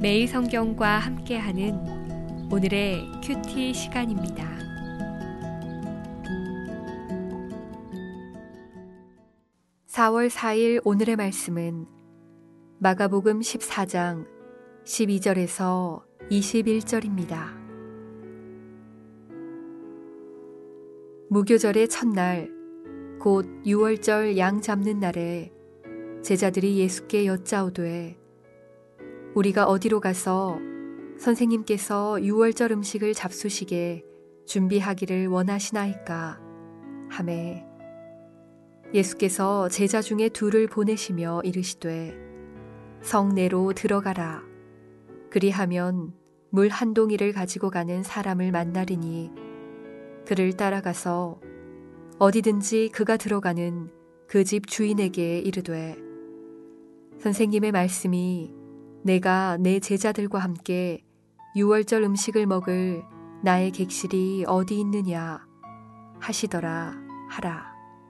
매일 성경과 함께하는 오늘의 큐티 시간입니다. (4월 4일) 오늘의 말씀은 마가복음 14장 12절에서 21절입니다. 무교절의 첫날, 곧 유월절 양 잡는 날에 제자들이 예수께 여짜오되 우리가 어디로 가서 선생님께서 유월절 음식을 잡수시게 준비하기를 원하시나이까 하매, 예수께서 제자 중에 둘을 보내시며 이르시되 성내로 들어가라. 그리하면 물 한 동이를 가지고 가는 사람을 만나리니 그를 따라가서 어디든지 그가 들어가는 그 집 주인에게 이르되 선생님의 말씀이 내가 내 제자들과 함께 유월절 음식을 먹을 나의 객실이 어디 있느냐 하시더라 하라.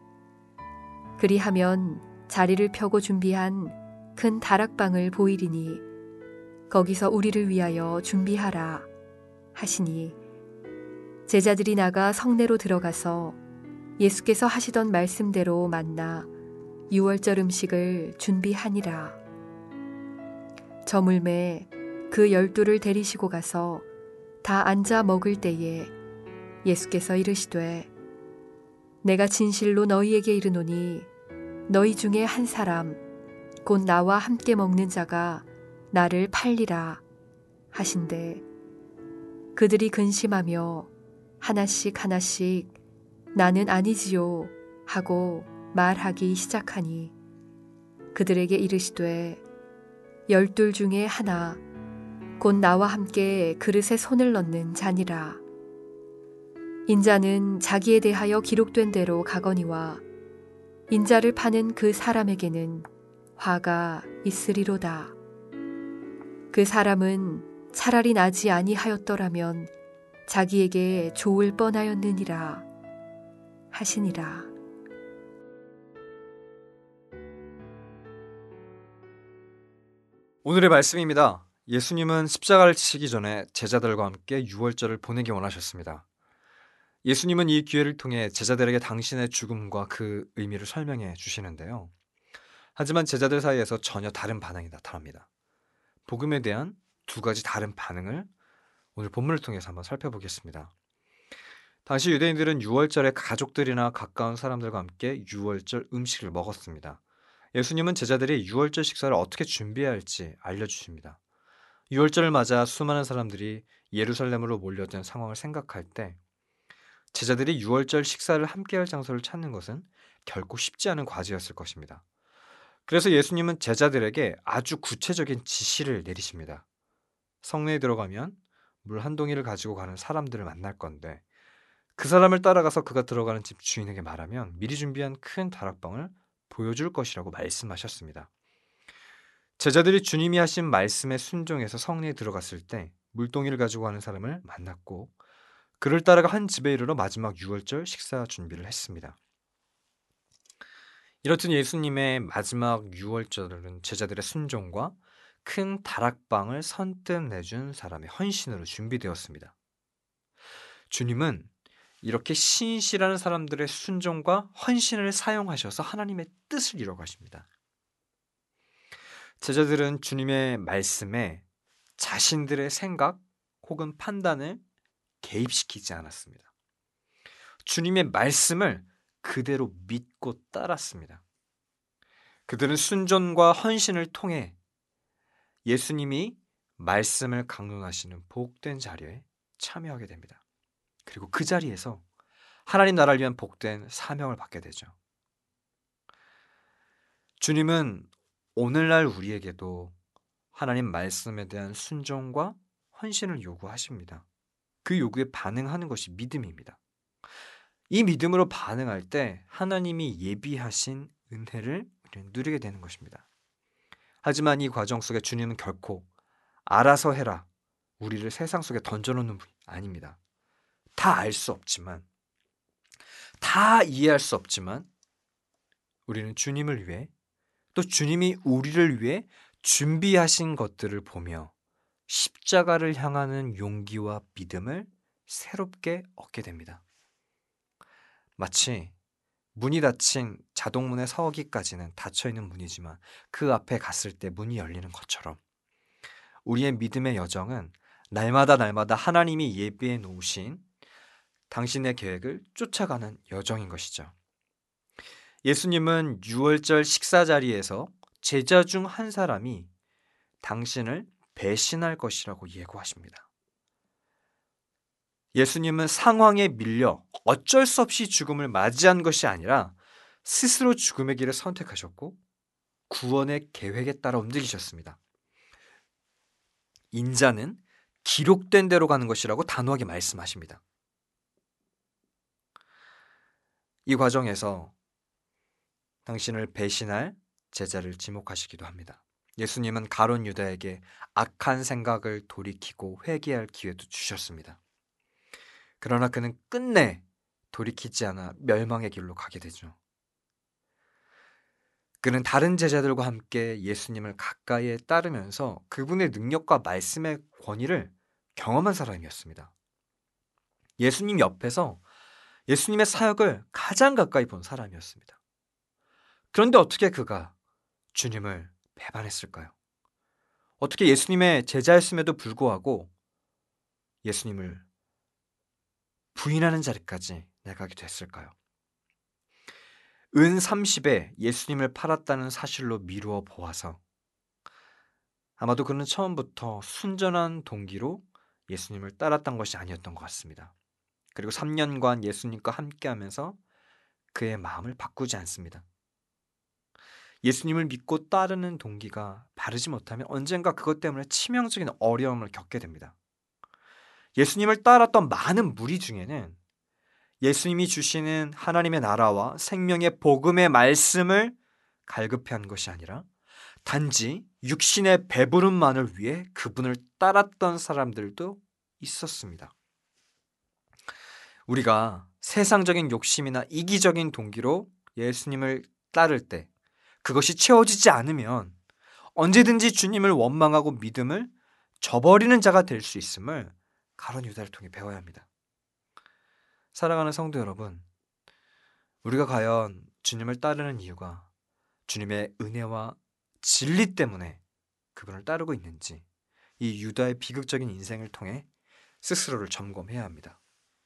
그리하면 자리를 펴고 준비한 큰 다락방을 보이리니 거기서 우리를 위하여 준비하라 하시니, 제자들이 나가 성내로 들어가서 예수께서 하시던 말씀대로 만나 유월절 음식을 준비하니라. 저물매 그 12를 데리시고 가서 다 앉아 먹을 때에 예수께서 이르시되 내가 진실로 너희에게 이르노니 너희 중에 한 사람 곧 나와 함께 먹는 자가 나를 팔리라 하신대, 그들이 근심하며 하나씩 하나씩 나는 아니지요 하고 말하기 시작하니 그들에게 이르시되 12 중에 하나 곧 나와 함께 그릇에 손을 넣는 자니라. 인자는 자기에 대하여 기록된 대로 가거니와 인자를 파는 그 사람에게는 화가 있으리로다. 그 사람은 차라리 나지 아니하였더라면 자기에게 좋을 뻔하였느니라 하시니라. 오늘의 말씀입니다. 예수님은 십자가를 지시기 전에 제자들과 함께 유월절을 보내기 원하셨습니다. 예수님은 이 기회를 통해 제자들에게 당신의 죽음과 그 의미를 설명해 주시는데요. 하지만 제자들 사이에서 전혀 다른 반응이 나타납니다. 복음에 대한 두 가지 다른 반응을 오늘 본문을 통해서 한번 살펴보겠습니다. 당시 유대인들은 유월절에 가족들이나 가까운 사람들과 함께 유월절 음식을 먹었습니다. 예수님은 제자들이 유월절 식사를 어떻게 준비해야 할지 알려주십니다. 유월절을 맞아 수많은 사람들이 예루살렘으로 몰려든 상황을 생각할 때 제자들이 유월절 식사를 함께할 장소를 찾는 것은 결코 쉽지 않은 과제였을 것입니다. 그래서 예수님은 제자들에게 아주 구체적인 지시를 내리십니다. 성내에 들어가면 물 한 동이를 가지고 가는 사람들을 만날 건데 그 사람을 따라가서 그가 들어가는 집 주인에게 말하면 미리 준비한 큰 다락방을 보여줄 것이라고 말씀하셨습니다. 제자들이 주님이 하신 말씀에 순종해서 성내에 들어갔을 때 물동이를 가지고 가는 사람을 만났고 그를 따라가 한 집에 이르러 마지막 유월절 식사 준비를 했습니다. 이렇듯 예수님의 마지막 유월절은 제자들의 순종과 큰 다락방을 선뜻 내준 사람의 헌신으로 준비되었습니다. 주님은 이렇게 신실한 사람들의 순종과 헌신을 사용하셔서 하나님의 뜻을 이뤄가십니다. 제자들은 주님의 말씀에 자신들의 생각 혹은 판단을 개입시키지 않았습니다. 주님의 말씀을 그대로 믿고 따랐습니다. 그들은 순종과 헌신을 통해 예수님이 말씀을 강론하시는 복된 자리에 참여하게 됩니다. 그리고 그 자리에서 하나님 나라를 위한 복된 사명을 받게 되죠. 주님은 오늘날 우리에게도 하나님 말씀에 대한 순종과 헌신을 요구하십니다. 그 요구에 반응하는 것이 믿음입니다. 이 믿음으로 반응할 때 하나님이 예비하신 은혜를 우리는 누리게 되는 것입니다. 하지만 이 과정 속에 주님은 결코 알아서 해라, 우리를 세상 속에 던져놓는 분이 아닙니다. 다 알 수 없지만, 다 이해할 수 없지만 우리는 주님을 위해 또 주님이 우리를 위해 준비하신 것들을 보며 십자가를 향하는 용기와 믿음을 새롭게 얻게 됩니다. 마치 문이 닫힌 자동문에 서기까지는 닫혀있는 문이지만 그 앞에 갔을 때 문이 열리는 것처럼 우리의 믿음의 여정은 날마다 하나님이 예비해 놓으신 당신의 계획을 쫓아가는 여정인 것이죠. 예수님은 유월절 식사 자리에서 제자 중 한 사람이 당신을 배신할 것이라고 예고하십니다. 예수님은 상황에 밀려 어쩔 수 없이 죽음을 맞이한 것이 아니라 스스로 죽음의 길을 선택하셨고 구원의 계획에 따라 움직이셨습니다. 인자는 기록된 대로 가는 것이라고 단호하게 말씀하십니다. 이 과정에서 당신을 배신할 제자를 지목하시기도 합니다. 예수님은 가룟 유다에게 악한 생각을 돌이키고 회개할 기회도 주셨습니다. 그러나 그는 끝내 돌이키지 않아 멸망의 길로 가게 되죠. 그는 다른 제자들과 함께 예수님을 가까이에 따르면서 그분의 능력과 말씀의 권위를 경험한 사람이었습니다. 예수님 옆에서 예수님의 사역을 가장 가까이 본 사람이었습니다. 그런데 어떻게 그가 주님을 배반했을까요? 어떻게 예수님의 제자였음에도 불구하고 예수님을 부인하는 자리까지 나가게 됐을까요? 은 30에 예수님을 팔았다는 사실로 미루어 보아서 아마도 그는 처음부터 순전한 동기로 예수님을 따랐던 것이 아니었던 것 같습니다. 그리고 3년간 예수님과 함께하면서 그의 마음을 바꾸지 않습니다. 예수님을 믿고 따르는 동기가 바르지 못하면 언젠가 그것 때문에 치명적인 어려움을 겪게 됩니다. 예수님을 따랐던 많은 무리 중에는 예수님이 주시는 하나님의 나라와 생명의 복음의 말씀을 갈급해한 것이 아니라 단지 육신의 배부름만을 위해 그분을 따랐던 사람들도 있었습니다. 우리가 세상적인 욕심이나 이기적인 동기로 예수님을 따를 때 그것이 채워지지 않으면 언제든지 주님을 원망하고 믿음을 저버리는 자가 될 수 있음을 가룟 유다를 통해 배워야 합니다. 사랑하는 성도 여러분, 우리가 과연 주님을 따르는 이유가 주님의 은혜와 진리 때문에 그분을 따르고 있는지 이 유다의 비극적인 인생을 통해 스스로를 점검해야 합니다.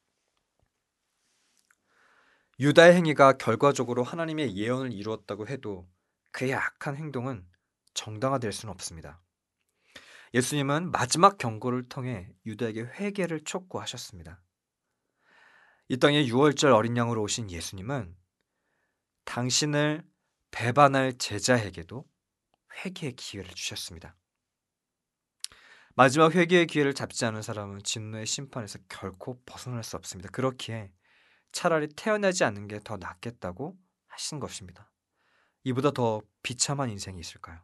유다의 행위가 결과적으로 하나님의 예언을 이루었다고 해도 그의 악한 행동은 정당화될 수는 없습니다. 예수님은 마지막 경고를 통해 유다에게 회개를 촉구하셨습니다. 이 땅에 유월절 어린 양으로 오신 예수님은 당신을 배반할 제자에게도 회개의 기회를 주셨습니다. 마지막 회개의 기회를 잡지 않은 사람은 진노의 심판에서 결코 벗어날 수 없습니다. 그렇기에 차라리 태어나지 않는 게 더 낫겠다고 하신 것입니다. 이보다 더 비참한 인생이 있을까요?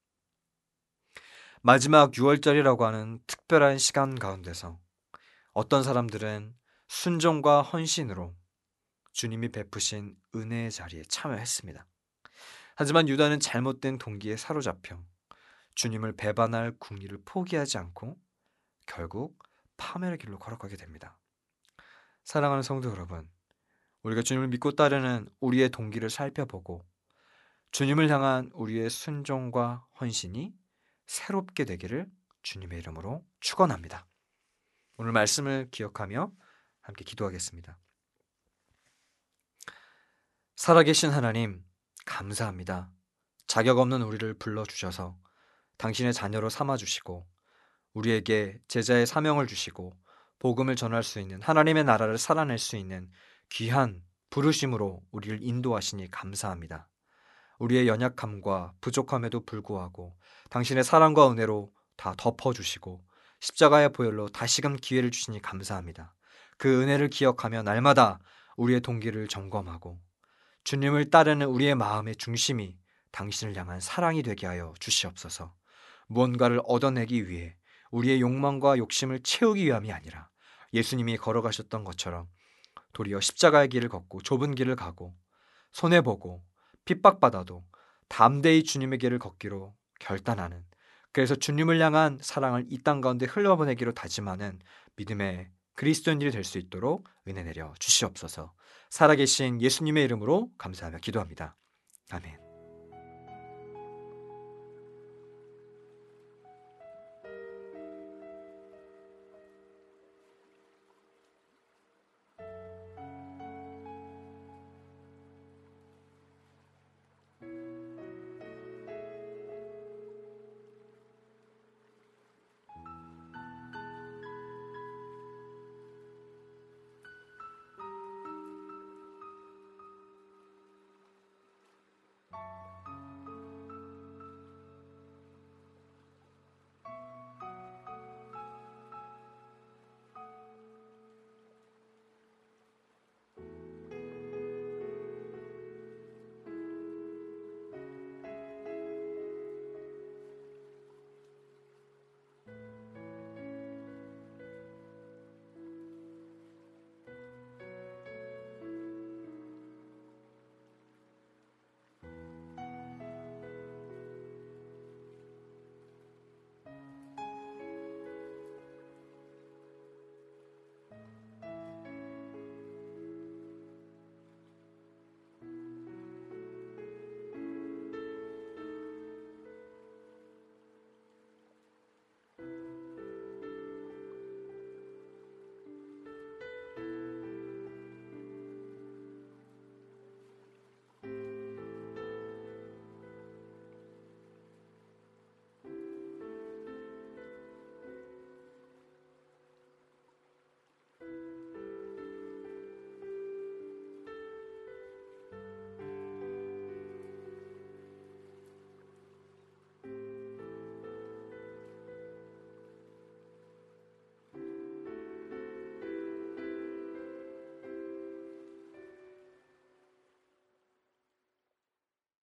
마지막 유월절이라고 하는 특별한 시간 가운데서 어떤 사람들은 순종과 헌신으로 주님이 베푸신 은혜의 자리에 참여했습니다. 하지만 유다는 잘못된 동기에 사로잡혀 주님을 배반할 궁리를 포기하지 않고 결국 파멸의 길로 걸어가게 됩니다. 사랑하는 성도 여러분, 우리가 주님을 믿고 따르는 우리의 동기를 살펴보고 주님을 향한 우리의 순종과 헌신이 새롭게 되기를 주님의 이름으로 축원합니다. 오늘 말씀을 기억하며 함께 기도하겠습니다. 살아계신 하나님, 감사합니다. 자격 없는 우리를 불러주셔서 당신의 자녀로 삼아주시고 우리에게 제자의 사명을 주시고 복음을 전할 수 있는 하나님의 나라를 살아낼 수 있는 귀한 부르심으로 우리를 인도하시니 감사합니다. 우리의 연약함과 부족함에도 불구하고 당신의 사랑과 은혜로 다 덮어주시고 십자가의 보혈로 다시금 기회를 주시니 감사합니다. 그 은혜를 기억하며 날마다 우리의 동기를 점검하고 주님을 따르는 우리의 마음의 중심이 당신을 향한 사랑이 되게 하여 주시옵소서. 무언가를 얻어내기 위해 우리의 욕망과 욕심을 채우기 위함이 아니라 예수님이 걸어가셨던 것처럼 도리어 십자가의 길을 걷고 좁은 길을 가고 손해보고 핍박받아도 담대히 주님의 길을 걷기로 결단하는 그래서 주님을 향한 사랑을 이 땅 가운데 흘려보내기로 다짐하는 믿음의 그리스도인들이 될 수 있도록 은혜 내려 주시옵소서. 살아계신 예수님의 이름으로 감사하며 기도합니다. 아멘.